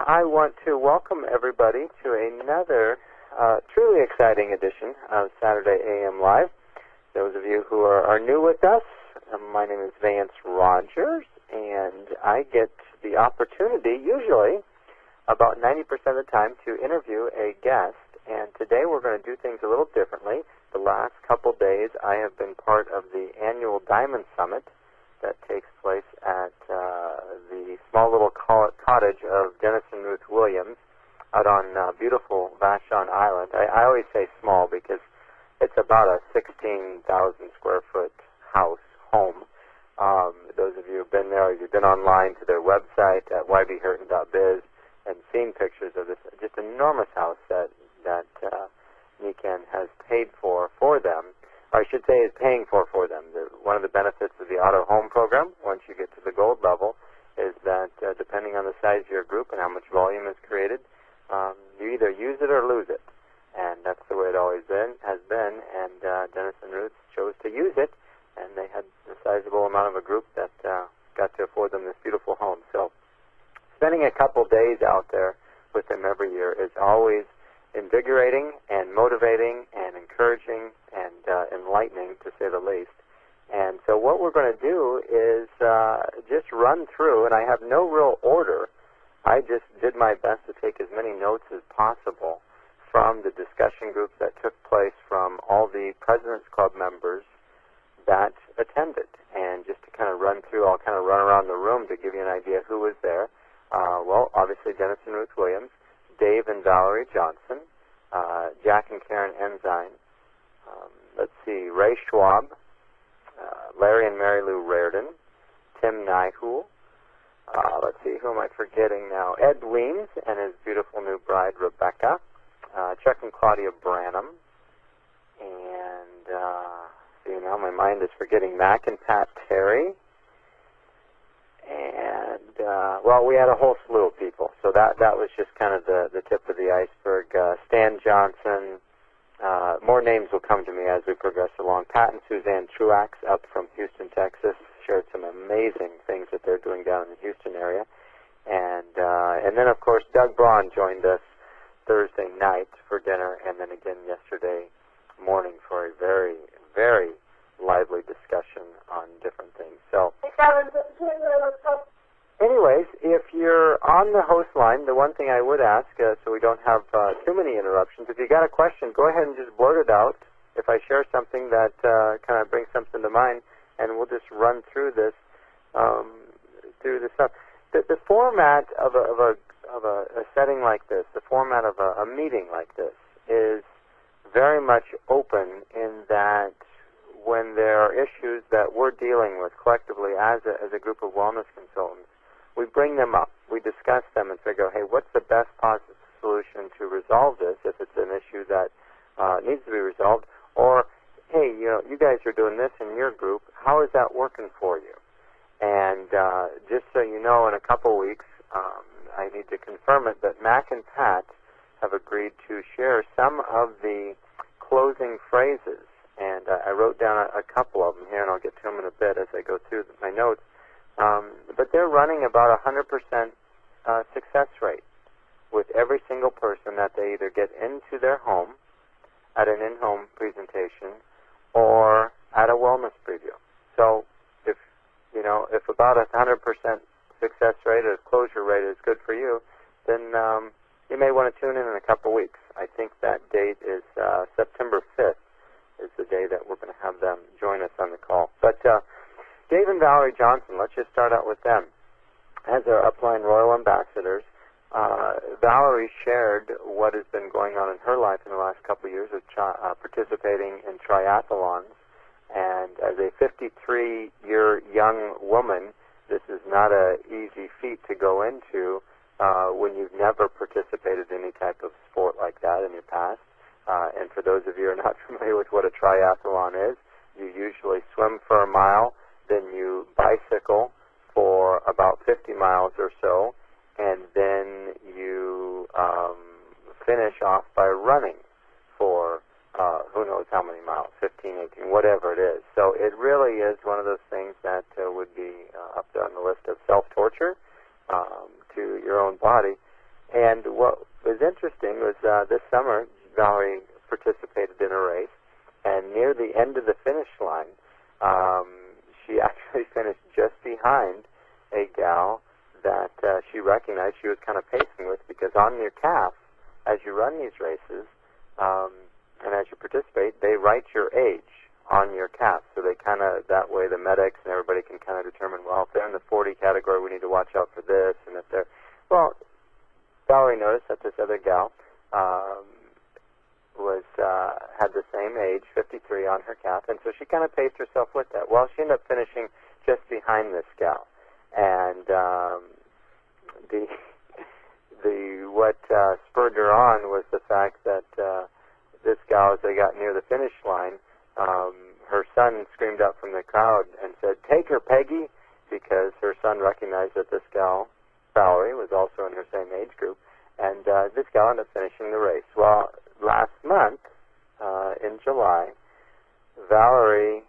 I want to welcome everybody to another truly exciting edition of Saturday AM Live. Those of you who are new with us, my name is Vance Rogers, and I get the opportunity, usually about 90% of the time, to interview a guest. And today we're going to do things a little differently. The last couple days I have been part of the annual Diamond Summit that takes place at the small little cottage of Dennis and Ruth Williams out on beautiful Vashon Island. I always say small because it's about a 16,000 square foot home. Those of you who have been there, you've been online to their website at ybhurton.biz and seen pictures of this just enormous house that Nikan has paid for them. Or I should say is paying for them. One of the benefits of the Auto Home program, once you get to the gold level, is that depending on the size of your group and how much volume is created, you either use it or lose it. And that's the way it always has been. And Dennis and Ruth chose to use it, and they had a sizable amount of a group that got to afford them this beautiful home. So spending a couple days out there with them every year is always invigorating and motivating and encouraging and enlightening, to say the least. And so what we're going to do is just run through, and I have no real order. I just did my best to take as many notes as possible from the discussion groups that took place from all the President's Club members that attended. And just to kind of run through, I'll kind of run around the room to give you an idea who was there. Well, obviously Dennis and Ruth Williams, Dave and Valerie Johnson, Jack and Karen Ensign, let's see, Ray Schwab, Larry and Mary Lou Reardon, Tim Nyhul, let's see, who am I forgetting now? Ed Weems and his beautiful new bride, Rebecca, Chuck and Claudia Branham, and, see, now my mind is forgetting Mac and Pat Terry, and, well, we had a whole slew of people, so that was just kind of the tip of the iceberg. Stan Johnson, more names will come to me as we progress along. Pat and Suzanne Truax up from Houston, Texas, shared some amazing things that they're doing down in the Houston area. And then, of course, Doug Braun joined us Thursday night for dinner, and then again yesterday morning for a very, very lively discussion on different things. So, anyways, if you're on the host line, the one thing I would ask, so we don't have too many interruptions, if you got a question, go ahead and just blurt it out. If I share something that kind of brings something to mind, and we'll just run through this stuff. The format of a setting like this, the format of a meeting like this, is very much open in that when there are issues that we're dealing with collectively as a group of wellness consultants, we bring them up, we discuss them, and figure, hey, what's the best possible solution to resolve this if it's an issue that needs to be resolved, or, hey, you guys are doing this in your group, how is that working for you? And just so you know, in a couple weeks, I need to confirm it, but Mac and Pat have agreed to share some of the closing phrases, and I wrote down a couple of them here, and I'll get to them in a bit as I go through my notes. But they're running about 100% success rate with every single person that they either get into their home at an in-home presentation or at a wellness preview. So if about 100% success rate or closure rate is good for you, then you may want to tune in a couple weeks. I think that date is September 5th is the day that we're going to have them join us on the call. But Dave and Valerie Johnson, let's just start out with them. As our upline Royal Ambassadors, Valerie shared what has been going on in her life in the last couple of years of participating in triathlons. And as a 53-year young woman, this is not an easy feat to go into when you've never participated in any type of sport like that in your past. And for those of you who are not familiar with what a triathlon is, you usually swim for a mile, then you bicycle for about 50 miles or so, and then you finish off by running for who knows how many miles, 15, 18, whatever it is. So it really is one of those things that would be up there on the list of self-torture to your own body. And what was interesting was this summer, Valerie participated in a race, and near the end of the finish line, she actually finished just behind a gal that she recognized she was kind of pacing with, because on your calf, as you run these races, and as you participate, they write your age on your calf. So they kind of, that way the medics and everybody can kind of determine, well, if they're in the 40 category, we need to watch out for this, and if they're, well, Valerie noticed that this other gal had the same age, 53, on her calf, and so she kind of paced herself with that. Well, she ended up finishing just behind this gal, and what spurred her on was the fact that this gal, as they got near the finish line, her son screamed up from the crowd and said, "Take her, Peggy," because her son recognized that this gal, Valerie, was also in her same age group, and this gal ended up finishing the race. Well, last month, in July, Valerie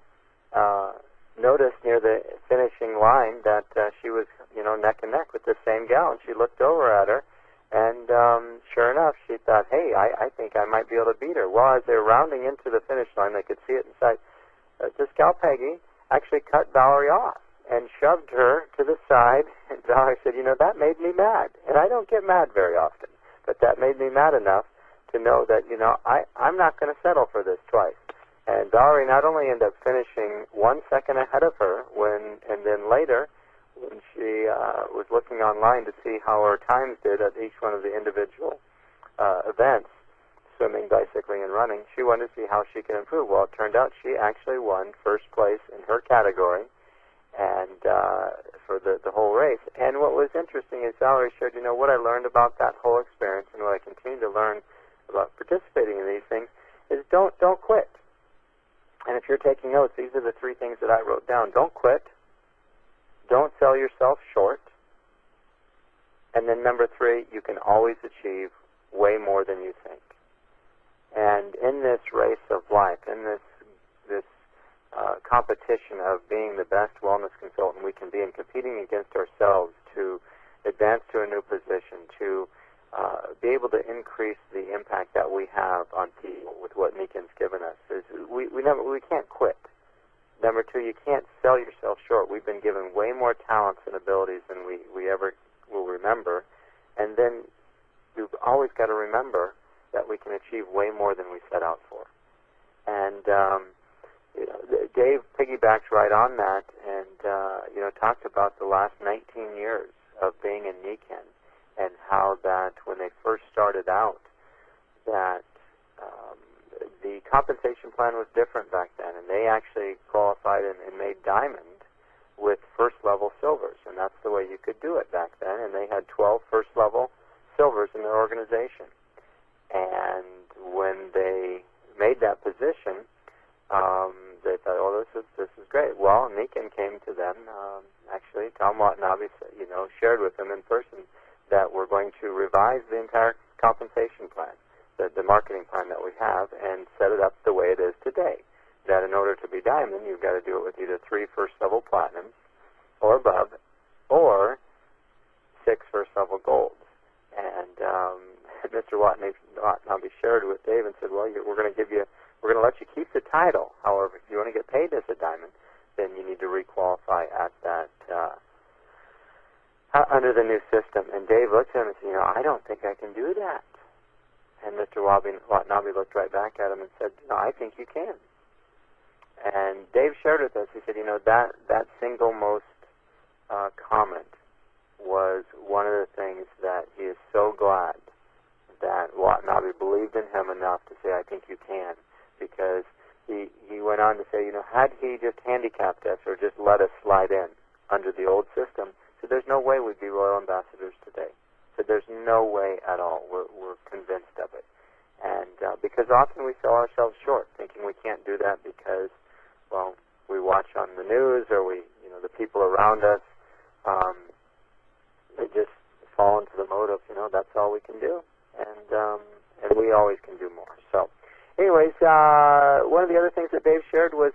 noticed near the finishing line that she was, neck and neck with the same gal, and she looked over at her, and sure enough, she thought, hey, I think I might be able to beat her. Well, as they were rounding into the finish line, they could see it inside. This gal, Peggy, actually cut Valerie off and shoved her to the side, and Valerie said, that made me mad. And I don't get mad very often, but that made me mad enough to know that, I'm not going to settle for this twice. And Valerie not only ended up finishing 1 second ahead of her, and then later, when she was looking online to see how her times did at each one of the individual events, swimming, bicycling, and running, she wanted to see how she could improve. Well, it turned out she actually won first place in her category, and for the whole race. And what was interesting is Valerie shared, what I learned about that whole experience, and what I continue to learn about participating in these things, is don't quit. And if you're taking notes, these are the 3 things that I wrote down. Don't quit. Don't sell yourself short. And then number 3, you can always achieve way more than you think. And in this race of life, in this competition of being the best wellness consultant we can be, and competing against ourselves to advance to a new position, to be able to increase the impact that we have on people with what Nikan's given us, is we can't quit. Number 2, you can't sell yourself short. We've been given way more talents and abilities than we ever will remember. And then you've always got to remember that we can achieve way more than we set out for. And Dave piggybacked right on that, and talked about the last 19 years of being in Nikan, and how that when they first started out, that the compensation plan was different back then, and they actually qualified and made diamond with first-level silvers, and that's the way you could do it back then, and they had 12 first-level silvers in their organization. And when they made that position, they thought, oh, this is great. Well, Nikan came to them. Actually, Tom Watanabe, shared with them in person that we're going to revise the entire compensation plan, the marketing plan that we have, and set it up the way it is today. That in order to be diamond, you've got to do it with either 3 first-level platinums or above, or 6 first-level golds. And Mr. Watanabe shared with Dave and said, well, we're going to let you keep the title. However, if you want to get paid as a diamond, then you need to requalify at that under the new system. And Dave looked at him and said, I don't think I can do that. And Mr. Watanabe looked right back at him and said, no, I think you can. And Dave shared with us, he said, that single most comment was one of the things that he is so glad that Watanabe believed in him enough to say, I think you can. Because he went on to say, had he just handicapped us or just let us slide in under the old system, so there's no way we'd be royal ambassadors today. So there's no way at all. We're convinced of it. And because often we sell ourselves short, thinking we can't do that because, well, we watch on the news, or the people around us, they just fall into the mode of, that's all we can do. And we always can do more. So, anyways, one of the other things that Dave shared was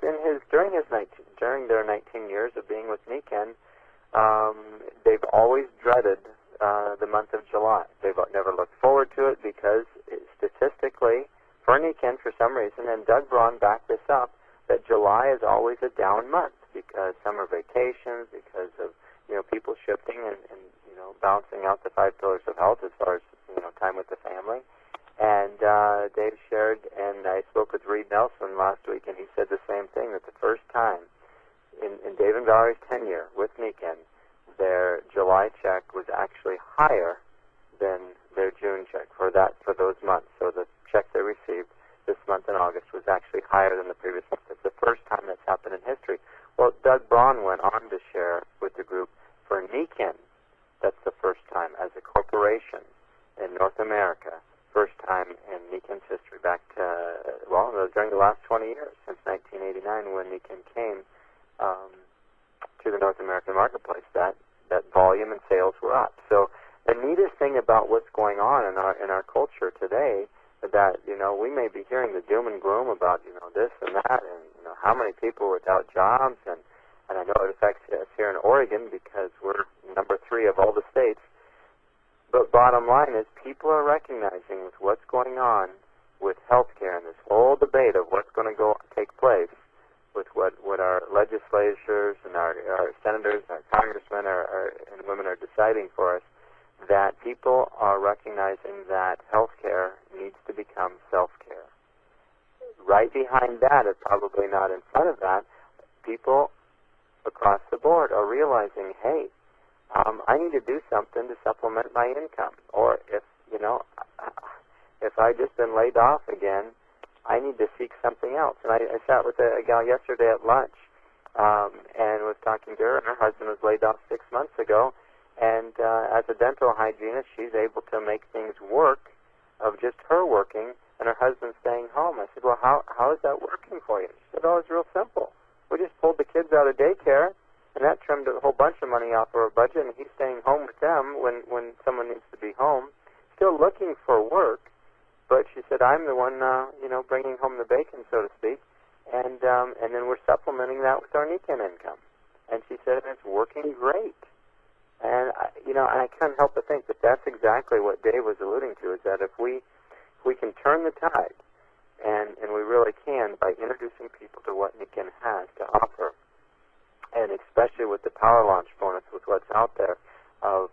during their 19 years of being with Nikan, they've always dreaded the month of July. They've never looked forward to it because statistically, for NECANN, for some reason, and Doug Braun backed this up, that July is always a down month because summer vacations, because of people shifting and balancing out the 5 pillars of health as far as time with the family. And Dave shared, and I spoke with Reed Nelson last week, and he said the same thing, that the first time in Dave and Valerie's tenure with NECANN, their July check was actually higher than their June check for those months. So the check they received this month in August was actually higher than the previous month. It's the first time that's happened in history. Well, Doug Braun went on to share with the group, for NECANN, that's the first time as a corporation in North America, first time in NECANN's history, back to, during the last 20 years, since 1989 when NECANN came to the North American marketplace, that volume and sales were up. So the neatest thing about what's going on in our culture today, that we may be hearing the doom and gloom about this and that, and how many people without jobs, and I know it affects us here in Oregon because we're number 3 of all the states. But bottom line is, people are recognizing with what's going on with healthcare and this whole debate of what's going to take place with what our legislators and our senators, our congressmen and women are deciding for us, that people are recognizing that healthcare needs to become self-care. Right behind that, and probably not in front of that, people across the board are realizing, hey, I need to do something to supplement my income. Or if I just been laid off again, I need to seek something else. And I sat with a gal yesterday at lunch and was talking to her, and her husband was laid off 6 months ago. And as a dental hygienist, she's able to make things work of just her working and her husband staying home. I said, well, how is that working for you? She said, oh, it's real simple. We just pulled the kids out of daycare, and that trimmed a whole bunch of money off of our budget, and he's staying home with them when someone needs to be home. Still looking for work, but she said, I'm the one, bringing home the bacon, so to speak, and then we're supplementing that with our NECANN income. And she said, it's working great. And, I can't help but think that that's exactly what Dave was alluding to, is that if we can turn the tide, and we really can, by introducing people to what NECANN has to offer, and especially with the Power Launch bonus, with what's out there, of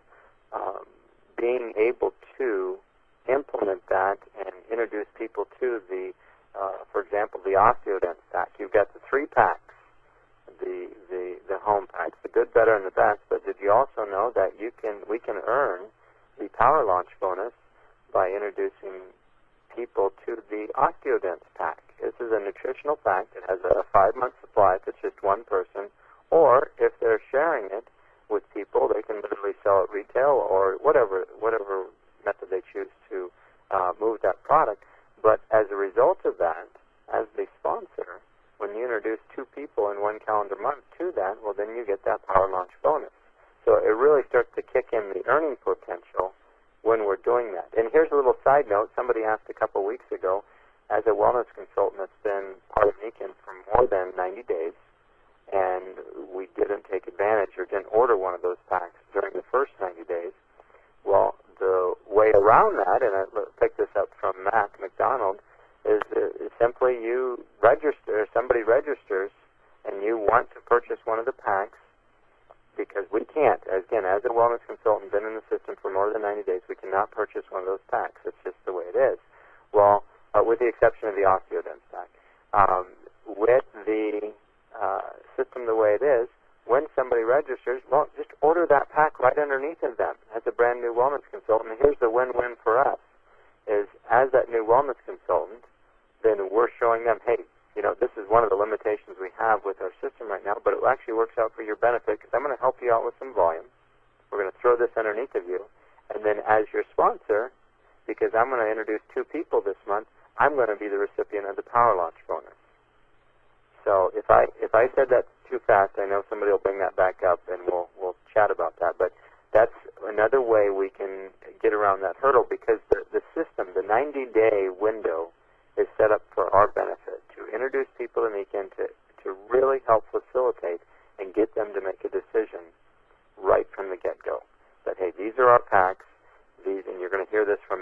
being able to implement that and introduce people to the, for example, the OsteoDens pack. You've got the 3 packs, the home packs, the good, better, and the best. But did you also know that we can earn the Power Launch bonus by introducing people to the OsteoDens pack? This is a nutritional pack that has a 5-month supply if it's just one person, or if they're sharing it with people, they can literally sell it retail or whatever method they choose to move that product. But as a result of that, as the sponsor, when you introduce 2 people in 1 calendar month to that, well, then you get that Power Launch bonus. So it really starts to kick in the earning potential when we're doing that. And here's a little side note. Somebody asked a couple weeks ago, as a wellness consultant that's been part of NECANN for more than 90 days, and we didn't take advantage or didn't order one of those packs during the first 90 days. Well, the way around that, and I picked this up from Mac McDonald, is simply you register, somebody registers, and you want to purchase one of the packs, because we can't, again, as a wellness consultant, been in the system for more than 90 days, we cannot purchase one of those packs. It's just the way it is. Well, with the exception of the OsteoDens pack. With the system the way it is, when somebody registers, well, just order that pack right underneath of them as a brand new wellness consultant. And here's the win-win for us, is as that new wellness consultant, then we're showing them, hey, this is one of the limitations we have with our system right now, but it actually works out for your benefit because I'm going to help you out with some volume. We're going to throw this underneath of you. And then as your sponsor, because I'm going to introduce 2 people this month, I'm going to be the recipient of the Power Launch bonus. So if I said that too fast, I know somebody will bring that back up, and we'll chat about that. But that's another way we can get around that hurdle, because the system, the 90-day window, is set up for our benefit, to introduce people to NECANN, to really help facilitate and get them to make a decision right from the get-go. That, hey, these are our packs.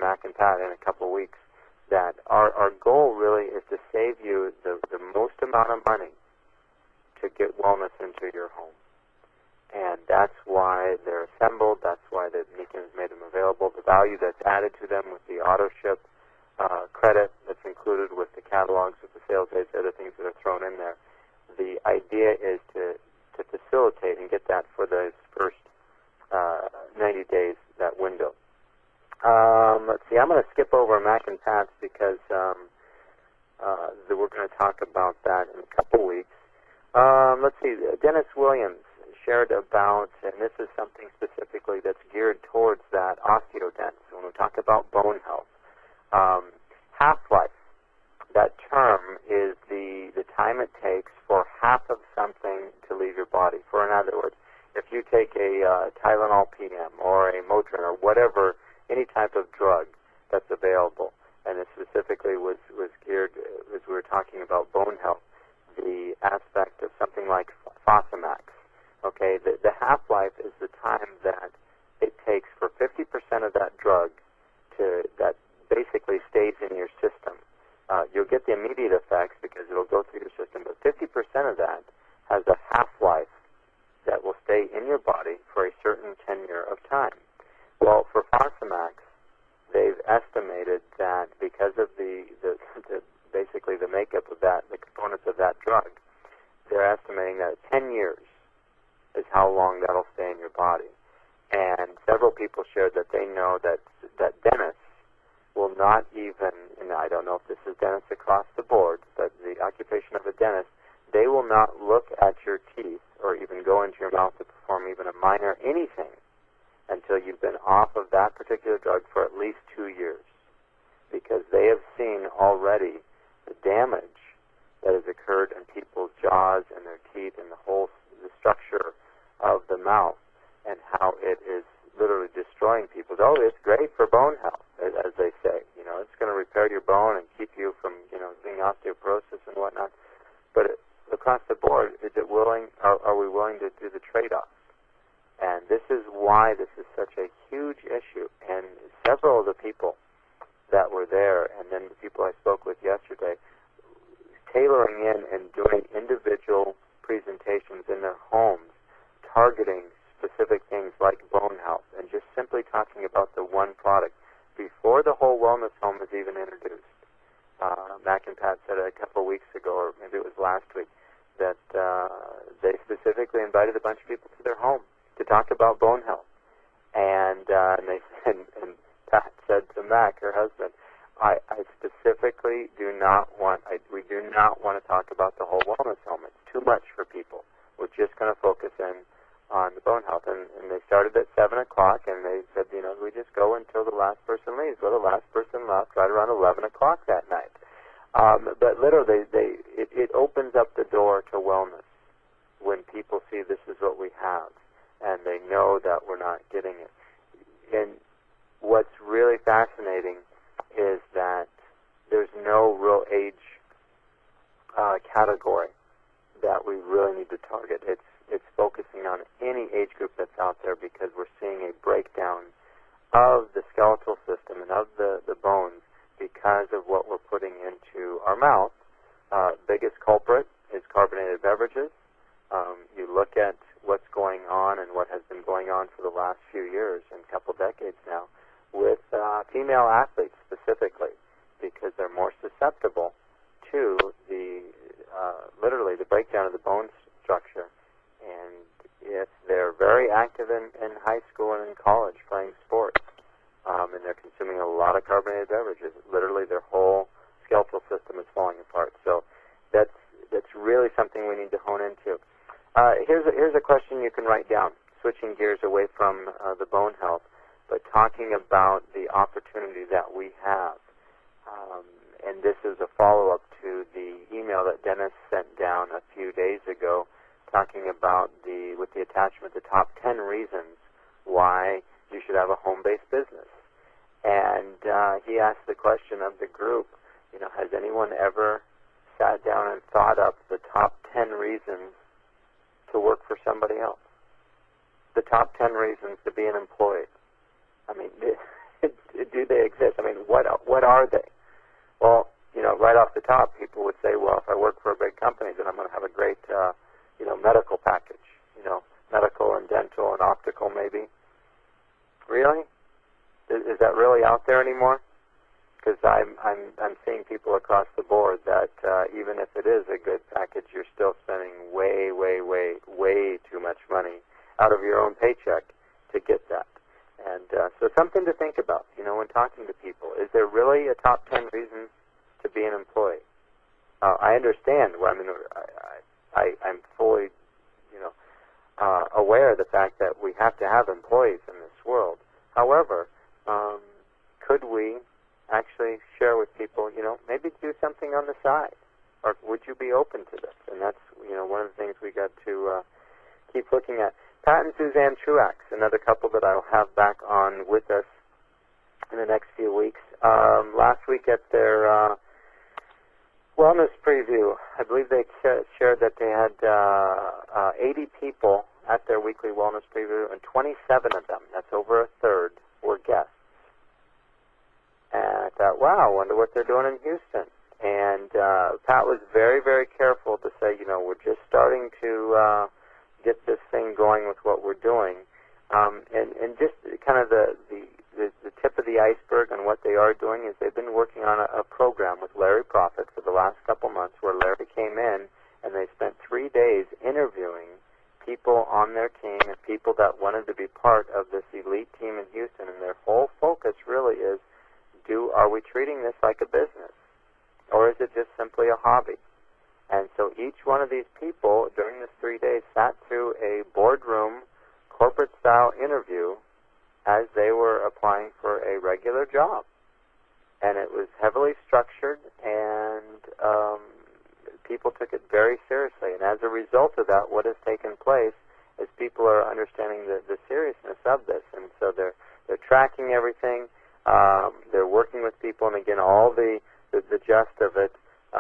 Mac and Pat in a couple of weeks, that our goal really is to save you the most amount of money to get wellness into your home. And that's why they're assembled. That's why the Meekins made them available. The value that's added to them with the auto ship credit that's included with the catalogs, with the sales aids, other things that are thrown in there. The idea is to facilitate and get that for those first 90 days, that window. Let's see. I'm going to skip over Mac and Pat's because we're going to talk about that in a couple weeks. Let's see. Dennis Williams shared about, and this is something specifically that's geared towards that osteodents when we talk about bone health. Half-life. That term is the time it takes for half of something to leave your body. For in other words, if you take a Tylenol PM or a Motrin or whatever, any type of drug that's available, and it specifically was geared, as we were talking about bone health, the aspect of something like Fosamax. Okay, the half-life is the time that it takes for 50% of that drug that basically stays in your system. You'll get the immediate effects because it'll go through your system, but 50% of that has a half-life that will stay in your body for a certain tenure of time. Well, for Fosamax, they've estimated that because of basically the makeup of that, the components of that drug, they're estimating that 10 years is how long that'll stay in your body. And several people shared that they know that dentists will not even, and I don't know if this is dentists across the board, but the occupation of a dentist, they will not look at your teeth or even go into your mouth to perform even a minor anything until you've been off of that particular drug for at least 2 years, because they have seen already the damage that has occurred in people's jaws and their teeth and the structure of the mouth, and how it is literally destroying people. Oh, it's great for bone health, as they say. It's going to repair your bone and keep you from, being osteoporosis and whatnot. But across the board, are we willing to do the trade-off? And this is why this is such a huge issue. And several of the people that were there, and then the people I spoke with yesterday, tailoring in and doing individual presentations in their homes, targeting specific things like bone health, and just simply talking about the one product before the whole wellness home is even introduced. Mac and Pat said a couple of weeks ago, or maybe it was last week, that they specifically invited a bunch of people to their home to talk about bone health. And Pat said to Mac, her husband, I specifically we do not want to talk about the whole wellness home. It's too much for people. We're just going to focus in on the bone health. And they started at 7 o'clock, and they said, we just go until the last person leaves. Well, the last person left right around 11 o'clock that night. But literally, it opens up the door to wellness when people see this is what we have, and they know that we're not getting it. And what's really fascinating is that there's no real age category that we really need to target. It's focusing on any age group that's out there, because we're seeing a breakdown of the skeletal system and of the bones because of what we're putting into our mouth. Biggest culprit is carbonated beverages. You look at what's going on and what has been going on for the last few years and a couple decades now with female athletes specifically, because they're more susceptible to literally the breakdown of the bone structure. And if they're very active in high school and in college playing sports, and they're consuming a lot of carbonated beverages, literally their whole skeletal system is falling apart. So that's really something we need to hone into. Here's a question you can write down, switching gears away from the bone health, but talking about the opportunity that we have. And this is a follow-up to the email that Dennis sent down a few days ago, talking about with the attachment, the top 10 reasons why you should have a home-based business. And he asked the question of the group, has anyone ever sat down and thought up the top 10 reasons to work for somebody else? The top 10 reasons to be an employee. I mean, do they exist? I what are they? Well, right off the top, people would say, well, if I work for a big company, then I'm going to have a great, medical package, medical and dental and optical maybe. Really? Is that really out there anymore? Because I'm seeing people across the board that even if it is a good package, you're still spending way, way, way, way too much money out of your own paycheck to get that. And so something to think about, when talking to people. Is there really a top 10 reasons to be an employee? I understand. Well, I'm fully, aware of the fact that we have to have employees in this world. However, could we actually share with people, maybe do something on the side? Or would you be open to this? And that's, one of the things we got to keep looking at. Pat and Suzanne Truax, another couple that I'll have back on with us in the next few weeks. Last week at their wellness preview, I believe they shared that they had 80 people at their weekly wellness preview, and 27 of them, that's over a third, were guests. And I thought, wow, I wonder what they're doing in Houston. And Pat was very, very careful to say, we're just starting to get this thing going with what we're doing. And just kind of the tip of the iceberg on what they are doing is they've been working on a program with Larry Prophet for the last couple months where Larry came in and they spent 3 days interviewing people on their team and people that wanted to be part of this elite team in Houston. And their whole focus really is, are we treating this like a business? Or is it just simply a hobby? And so each one of these people during this 3 days sat through a boardroom, corporate-style interview as they were applying for a regular job. And it was heavily structured, and people took it very seriously. And as a result of that, what has taken place is people are understanding the seriousness of this. And so they're tracking everything. They're working with people, and again, all the gist of it.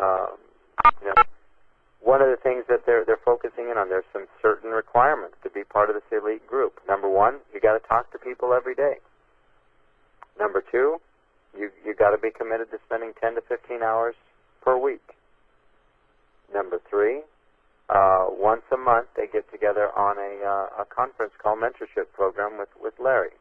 One of the things that they're focusing in on, there's some certain requirements to be part of this elite group. Number one, you got to talk to people every day. Number two, you got to be committed to spending 10 to 15 hours per week. Number three, once a month they get together on a conference called Mentorship Program with Larry.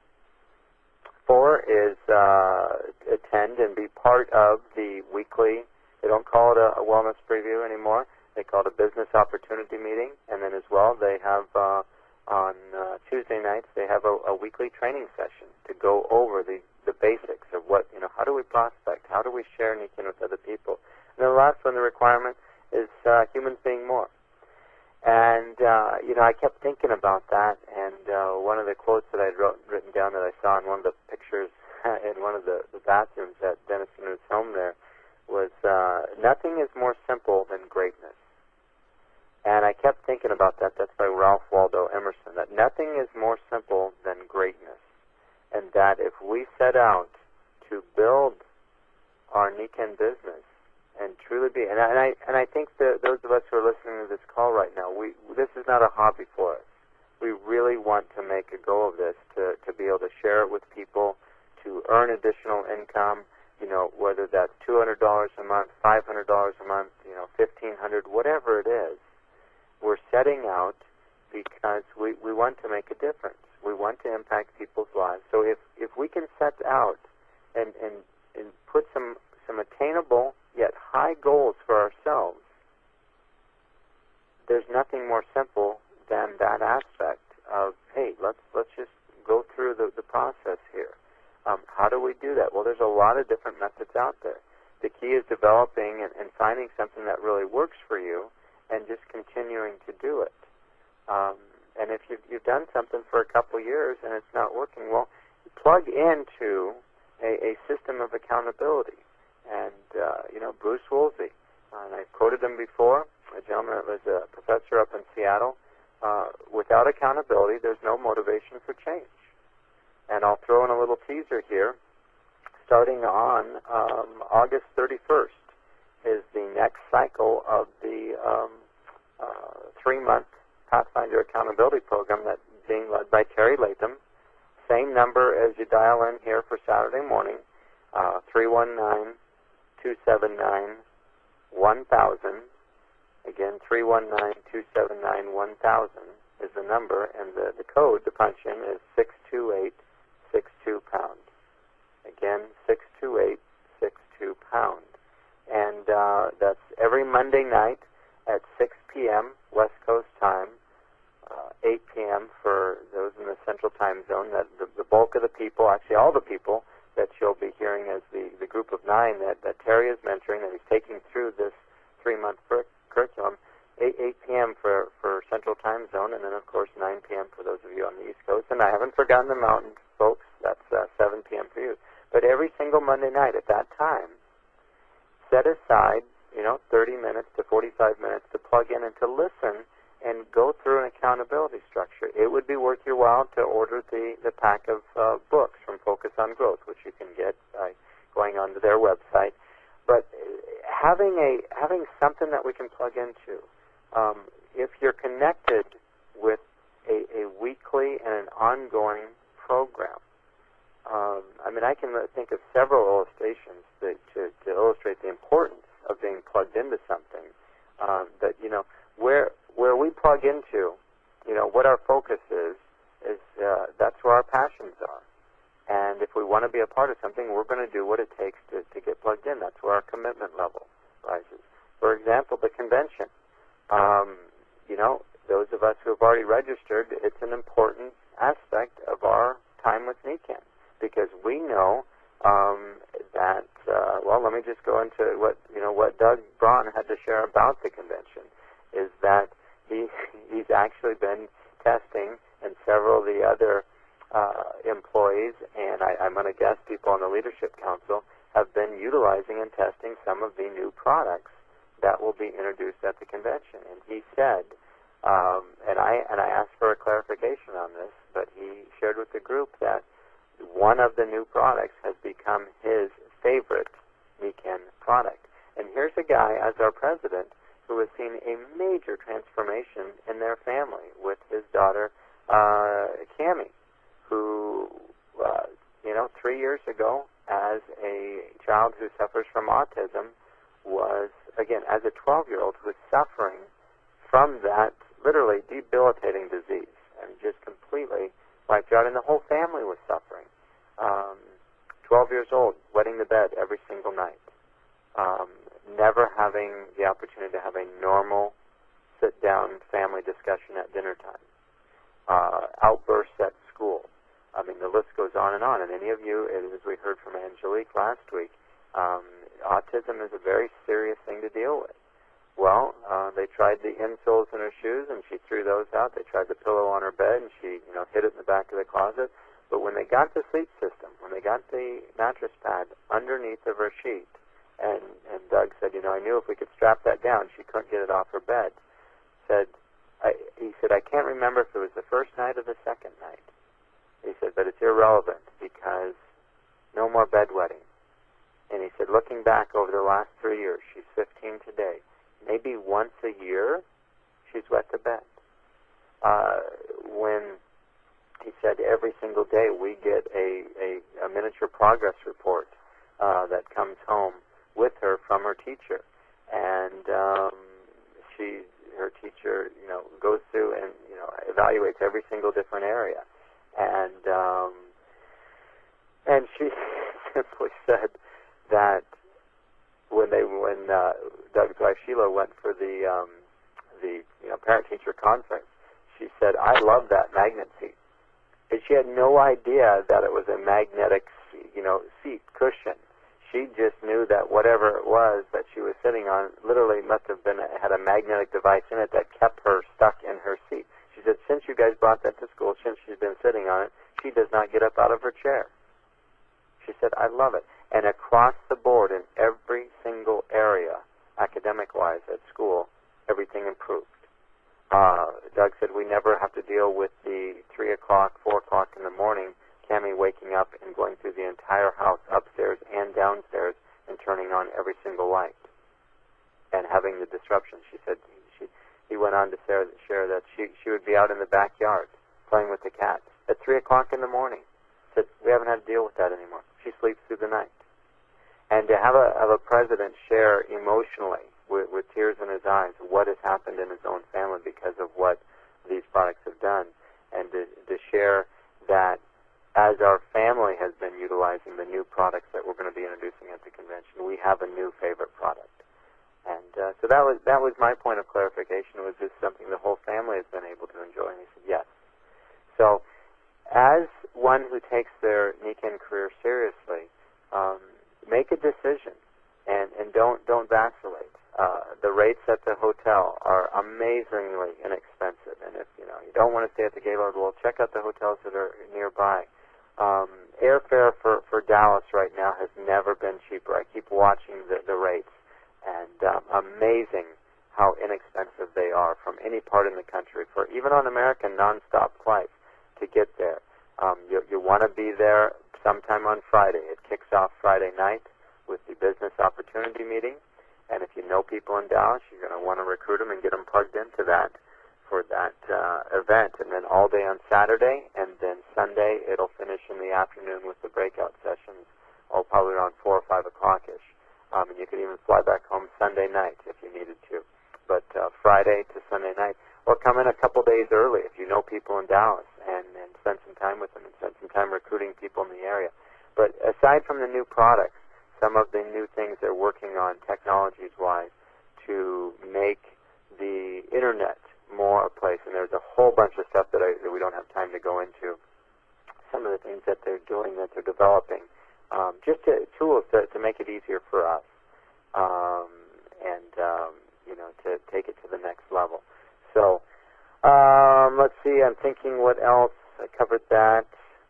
4 is attend and be part of the weekly, they don't call it a wellness preview anymore, they call it a business opportunity meeting. And then as well, they have on Tuesday nights, they have a weekly training session to go over the basics of what, how do we prospect, how do we share Nikken with other people. And then the last one, the requirement, is humans being more. And, I kept thinking about that, and one of the quotes that I had written down that I saw in one of the pictures in one of the bathrooms at Dennis New's home there was, nothing is more simple than greatness. And I kept thinking about that. That's by Ralph Waldo Emerson, that nothing is more simple than greatness. And that if we set out to build our Nikken business and truly be, and I think that those of us who are listening to this call right now, this is not a hobby for us. We really want to make a go of this, to be able to share it with people, to earn additional income, whether that's $200 a month, $500 a month, $1,500, whatever it is. We're setting out because we want to make a difference. We want to impact people's lives. So if we can set out and put some attainable yet high goals for ourselves, there's nothing more simple than that aspect of, hey, let's just go through the process here. How do we do that? Well, there's a lot of different methods out there. The key is developing and finding something that really works for you and just continuing to do it. And if you've done something for a couple years and it's not working, well, plug into a system of accountability. And, Bruce Woolsey, and I've quoted him before, a gentleman that was a professor up in Seattle, without accountability, there's no motivation for change. And I'll throw in a little teaser here. Starting on August 31st is the next cycle of the 3-month Pathfinder Accountability Program that's being led by Terry Latham. Same number as you dial in here for Saturday morning. 319-279-1000. Again, 319-279-1000 is the number, and the code to punch in is 628-62-pound. Again, 628-62-pound. And that's every Monday night at 6 p.m. West Coast time, 8 p.m. for those in the Central Time Zone. That the bulk of the people, actually all the people that you'll be hearing as the group of 9 that Terry is mentoring, that he's taking through this 3-month curriculum, 8 p.m. for Central Time Zone, and then, of course, 9 p.m. for those of you on the East Coast. And I haven't forgotten the Mountain folks. That's 7 p.m. for you. But every single Monday night at that time, set aside, 30 minutes to 45 minutes to plug in and to listen and go through an accountability structure. It would be worth your while to order the pack of books from Focus on Growth, which you can get by going onto their website. But having something that we can plug into, if you're connected with a weekly and an ongoing program, I can think of several illustrations to illustrate the importance of being plugged into something. Where we plug into, what our focus is that's where our passions are. And if we want to be a part of something, we're going to do what it takes to get plugged in. That's where our commitment level rises. For example, the convention. Those of us who have already registered, it's an important aspect of our time with NECAN, because we know that, let me just go into what Doug Braun had to share about the convention, is that he's actually been testing, and several of the other employees, and I'm going to guess people on the Leadership Council, have been utilizing and testing some of the new products that will be introduced at the convention. And he said, and I asked for a clarification on this, but he shared with the group that one of the new products has become his favorite NECAN product. And here's a guy, as our president, who has seen a major transformation in their family with his daughter, Cammie, who, 3 years ago, as a child who suffers from autism, was, again, as a 12-year-old, was suffering from that literally debilitating disease, and just completely wiped out, and the whole family was suffering. 12 years old, wetting the bed every single night, never having the opportunity to have a normal sit-down family discussion at dinner time, outbursts at school. The list goes on. And any of you, as we heard from Angelique last week, autism is a very serious thing to deal with. Well, they tried the insoles in her shoes, and she threw those out. They tried the pillow on her bed, and she, hid it in the back of the closet. But when they got the sleep system, when they got the mattress pad underneath of her sheet, and Doug said, I knew if we could strap that down, she couldn't get it off her bed. He said, I can't remember if it was the first night or the second night. He said, but it's irrelevant because no more bedwetting. And he said, looking back over the last 3 years, she's 15 today, maybe once a year she's wet the bed. When he said every single day we get a miniature progress report that comes home with her from her teacher. And her teacher, goes through and, evaluates every single different area. And she simply said that when Doug's wife Sheila went for the parent-teacher conference, she said, I love that magnet seat. And she had no idea that it was a magnetic, seat cushion. She just knew that whatever it was that she was sitting on literally must have had a magnetic device in it that kept her stuck in her seat. She said, since you guys brought that to school, since she's been sitting on it, she does not get up out of her chair. She said, I love it. And across the board in every single area, academic-wise at school, everything improved. Doug said we never have to deal with the 3 o'clock, 4 o'clock in the morning, Cammie waking up and going through the entire house, upstairs and downstairs, and turning on every single light and having the disruption. She said he went on to share that she would be out in the backyard playing with the cats at 3 o'clock in the morning. Said we haven't had to deal with that anymore. She sleeps through the night. And to have a president share emotionally, with tears in his eyes, what has happened in his own family because of what these products have done, and to share that as our family has been utilizing the new products that we're going to be introducing at the convention, we have a new favorite product. And so that was my point of clarification. Was this something the whole family has been able to enjoy? And he said yes. So as one who takes their Nikken career seriously, make a decision and don't vacillate. The rates at the hotel are amazingly inexpensive, and if you don't want to stay at the Gaylord, well, check out the hotels that are nearby. Airfare for Dallas right now has never been cheaper. I keep watching the rates, and amazing how inexpensive they are from any part in the country for even on American nonstop flights to get there. You want to be there sometime on Friday. It kicks off Friday night with the business opportunity meeting. And if you know people in Dallas, you're going to want to recruit them and get them plugged into that for that event. And then all day on Saturday, and then Sunday, it'll finish in the afternoon with the breakout sessions, probably around 4 or 5 o'clock-ish. And you could even fly back home Sunday night if you needed to. But Friday to Sunday night, or come in a couple days early if you know people in Dallas and spend some time with them and spend some time recruiting people in the area. But aside from the new products, some of the new things they're working on technologies-wise to make the Internet more a place, and there's a whole bunch of stuff that we don't have time to go into. Some of the things that they're doing, that they're developing, just tools to make it easier for us, and to take it to the next level. So let's see. I'm thinking what else. I covered that.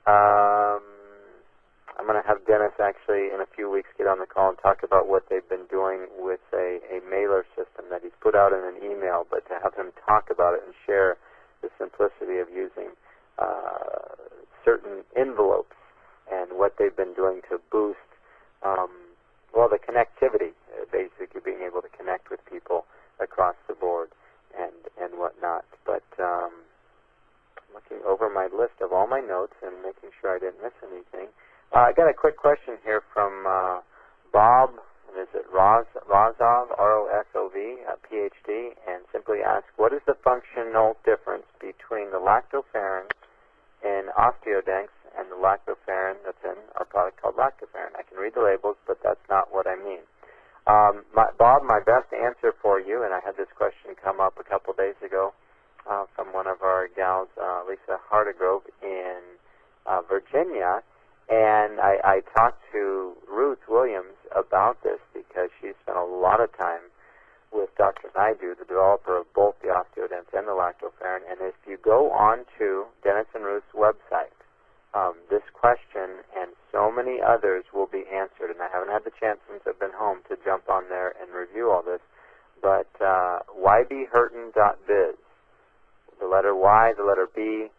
I'm going to have Dennis actually in a few weeks get on the call and talk about what they've been doing with a mailer system that he's put out in an email, but to have him talk about it and share the simplicity of using certain envelopes and what they've been doing to boost, the connectivity, basically being able to connect with people across the board and whatnot. But looking over my list of all my notes and making sure I didn't miss anything. I got a quick question here from Bob, is it Rozov, R-O-S-O-V, PhD, and simply asks, what is the functional difference between the lactoferrin in Osteodenks and the lactoferrin that's in our product called lactoferrin? I can read the labels, but that's not what I mean. Bob, my best answer for you, and I had this question come up a couple days ago from one of our gals, Lisa Hardegrove in Virginia, and I talked to Ruth Williams about this because she spent a lot of time with Dr. Naidu, the developer of both the Osteodents and the lactoferrin. And if you go on to Dennis and Ruth's website, this question and so many others will be answered. And I haven't had the chance since I've been home to jump on there and review all this. But ybhurton.biz, the letter Y, the letter B,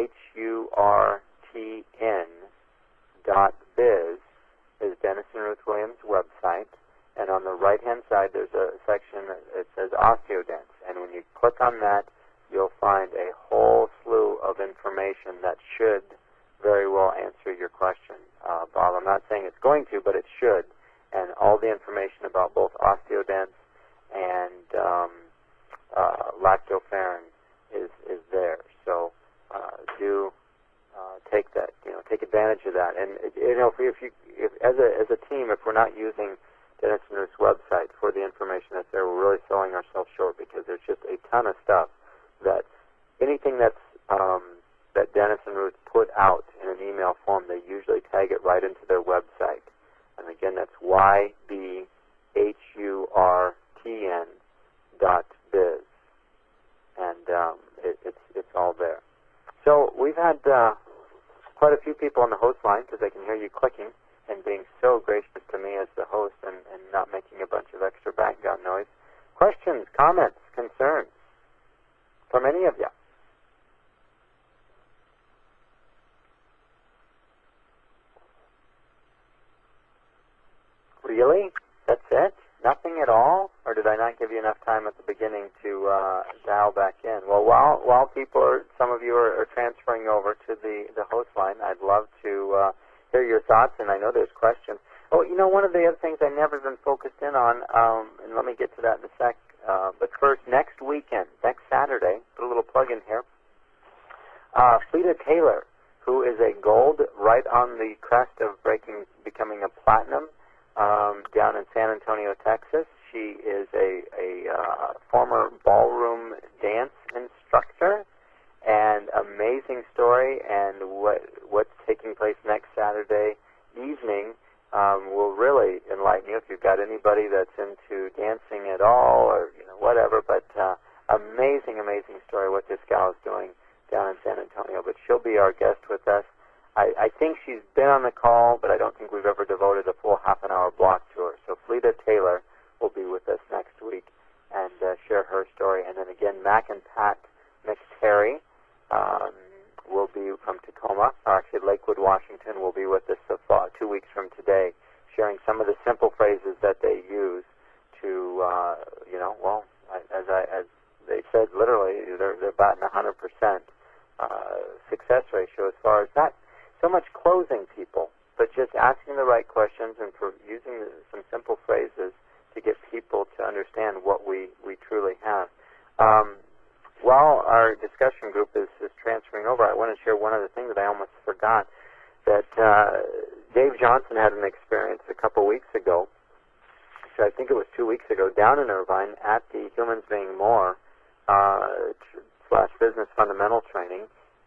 HURTN.biz is Dennis and Ruth Williams' website, and on the right-hand side there's a section that says Osteodents, and when you click on that, you'll find a whole slew of information that should very well answer your question, Bob. I'm not saying it's going to, but it should, and all the information about both Osteodents and lactoferrin is there. So do take that, take advantage of that. And if as a team, if we're not using Dennis and Ruth's website for the information that's there, we're really selling ourselves short, because there's just a ton of stuff that anything that's that Dennis and Ruth put out in an email form, they usually tag it right into their website. And again, that's ybhurtn.biz, and it's all there. So we've had quite a few people on the host line, because I can hear you clicking and being so gracious to me as the host and not making a bunch of extra background noise. Questions, comments, concerns from any of you? Really? That's it? Nothing at all? Or did I not give you enough time at the beginning to dial back in? Well, while some of you are transferring over to the host line, I'd love to hear your thoughts, and I know there's questions. Oh, one of the other things I never been focused in on, and let me get to that in a sec, but first, next weekend, next Saturday, put a little plug in here, Fleta Taylor, who is a gold right on the crest of becoming a platinum down in San Antonio, Texas. She is a former ballroom dance instructor, and amazing story, and what's taking place next Saturday evening will really enlighten you if you've got anybody that's into dancing at all or whatever. But amazing story what this gal is doing down in San Antonio. But she'll be our guest with us. I think she's been on the call, but I don't think we've ever devoted a full half-an-hour block to her. So Fleta Taylor will be with us next week and share her story. And then again, Mac and Pat McTerry will be from Tacoma, or actually Lakewood, Washington, will be with us 2 weeks from today, sharing some of the simple phrases that they use to, as they said, literally, they're batting 100% success ratio as far as not so much closing people, but just asking the right questions and for using some simple phrases to get people to understand what we truly have. While our discussion group is transferring over, I want to share one other thing that I almost forgot, that Dave Johnson had an experience a couple weeks ago, so I think it was 2 weeks ago, down in Irvine at the Humans Being More / Business Fundamental Training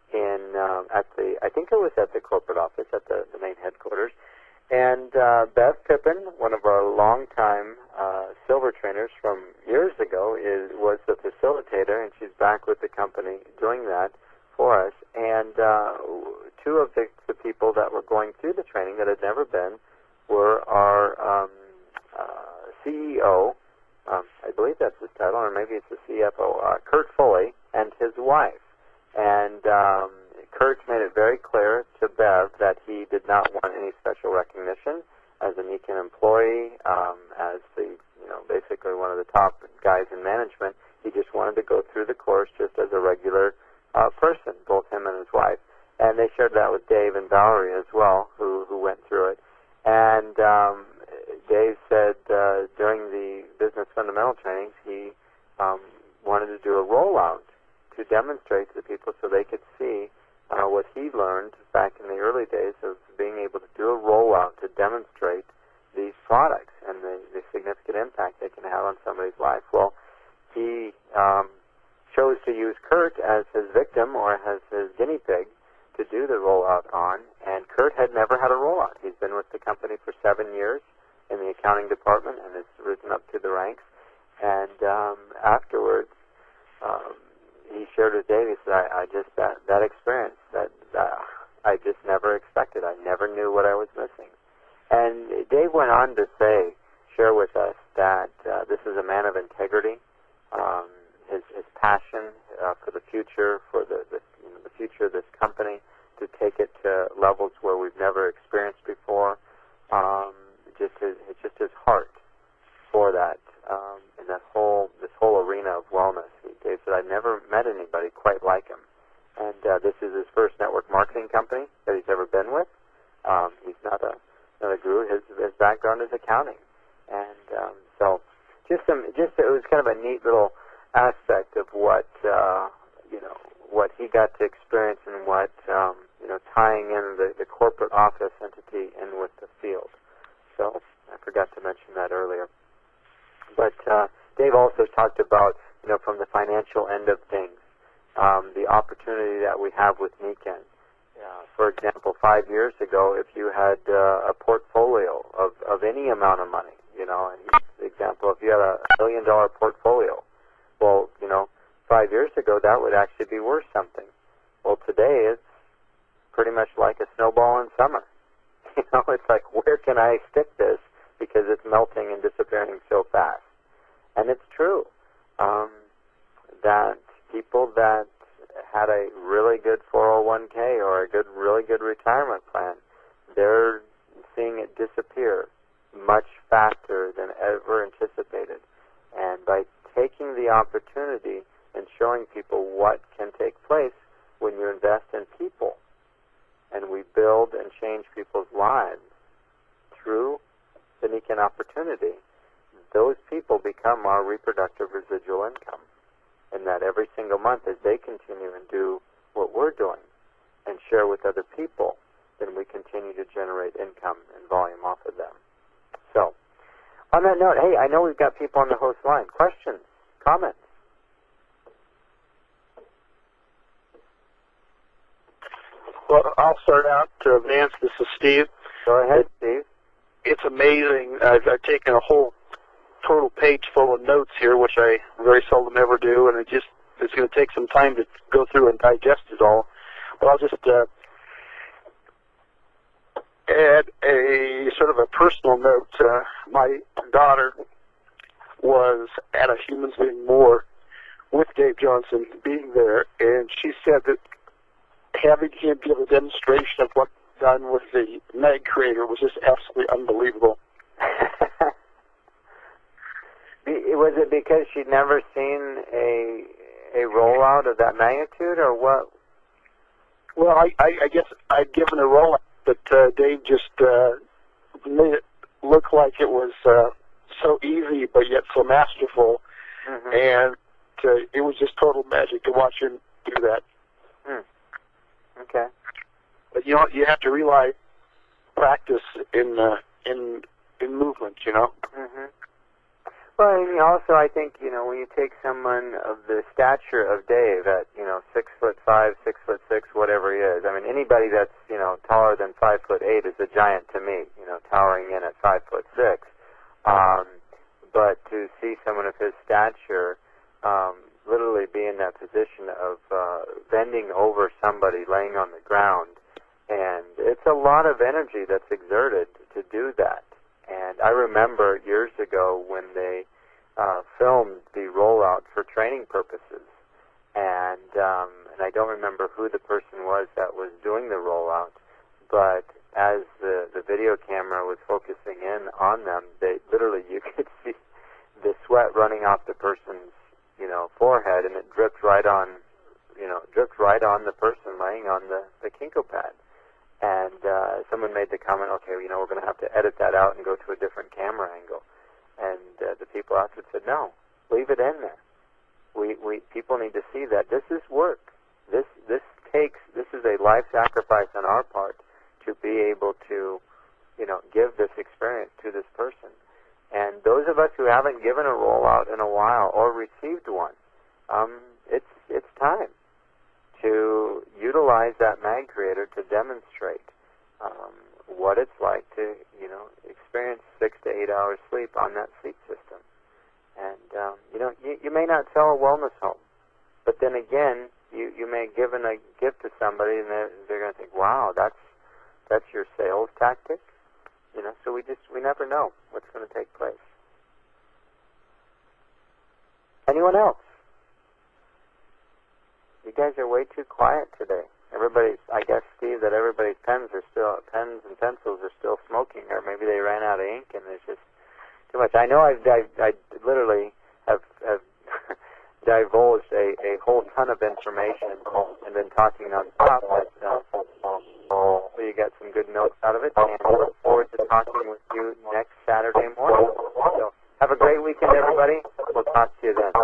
I think it was at the corporate office, at the main headquarters. And Bev Pippin, one of our longtime silver trainers from years ago, was the facilitator, and she's back with the company doing that for us. And two of the people that were going through the training that had never been were our CEO, I believe that's his title, or maybe it's the CFO, Kurt Foley, and his wife. And Kurt made it very clear to Bev that he did not want any special recognition as a Nikken employee, as basically one of the top guys in management. He just wanted to go through the course just as a regular person, both him and his wife. And they shared that with Dave and Valerie as well, who went through it. And Dave said during the business fundamental trainings, he wanted to do a rollout to demonstrate to the people so they could see what he learned back in the early days of being able to do a rollout to demonstrate these products and the significant impact they can have on somebody's life. Well, he chose to use Kurt as his victim or as his guinea pig to do the rollout on, and Kurt had never had a rollout. He's been with the company for 7 years in the accounting department and has risen up to the ranks. And afterwards, he shared with Dave, he said, I just, that experience, that I just never expected. I never knew what I was missing. And Dave went on to share with us that this is a man of integrity. His passion for the future, for the future of this company, to take it to levels where we've never experienced before. Just his heart for that, in this whole arena of wellness. Dave said, I've never met anybody quite like him. And this is his first network marketing company that he's ever been with. He's not a guru. His background is accounting. And so it was kind of a neat little aspect of what he got to experience and what tying in the corporate office entity in with the field. So I forgot to mention that earlier. But Dave also talked about from the financial end of things, the opportunity that we have with Nikken. For example, 5 years ago, if you had a portfolio of any amount of money, and for example, if you had a $1 million portfolio, well, 5 years ago, that would actually be worth something. Well, today, it's pretty much like a snowball in summer. It's like, where can I stick this? Because it's melting and disappearing so fast. And it's true that people that had a really good 401k or a really good retirement plan, they're seeing it disappear much faster than ever anticipated. And by taking the opportunity and showing people what can take place when you invest in people, and we build and change people's lives through an opportunity, those people become our reproductive residual income. And that every single month as they continue and do what we're doing and share with other people, then we continue to generate income and volume off of them. So, on that note, hey, I know we've got people on the host line. Questions? Comments? Well, I'll start out. Vance, this is Steve. Go ahead, Steve. It's amazing. I've taken a whole total page full of notes here, which I very seldom ever do, and it's going to take some time to go through and digest it all. But I'll just add a sort of a personal note. My daughter was at a Humans Being More with Dave Johnson being there, and she said that having him give a demonstration of what done with the Mag Creator was just absolutely unbelievable. Was it because she'd never seen a rollout of that magnitude, or what? Well, I guess I'd given a rollout, but Dave just made it look like it was so easy, but yet so masterful, and it was just total magic to watch him do that. Okay. But you have to rely practice in movement, Well, and also I think, when you take someone of the stature of Dave at, 6'5", 6'6", whatever he is. I mean, anybody that's, taller than 5'8" is a giant to me, towering in at 5'6". But to see someone of his stature, literally be in that position of bending over somebody laying on the ground, and it's a lot of energy that's exerted to do that. And I remember years ago when they filmed the rollout for training purposes, and I don't remember who the person was that was doing the rollout, but as the video camera was focusing in on them, you could see the sweat running off the person's forehead, and it dripped right on the person laying on the Kinko pad. And someone made the comment, okay, we're going to have to edit that out and go to a different camera angle. And the people afterwards said, no, leave it in there. People need to see that this is work. This is a life sacrifice on our part to be able to, give this experience to this person. And those of us who haven't given a rollout in a while or received one, it's time to utilize that Mag Creator to demonstrate what it's like to, experience 6 to 8 hours sleep on that sleep system. And, you may not sell a wellness home, but then again, you may have given a gift to somebody and they're going to think, wow, that's your sales tactic? So we never know what's going to take place. Anyone else? You guys are way too quiet today. I guess, Steve, that everybody's pens and pencils are still smoking, or maybe they ran out of ink and there's just too much. I know I literally have divulged a whole ton of information and been talking non-stop, but hopefully you got some good notes out of it, and I look forward to talking with you next Saturday morning. So have a great weekend, everybody. We'll talk to you then.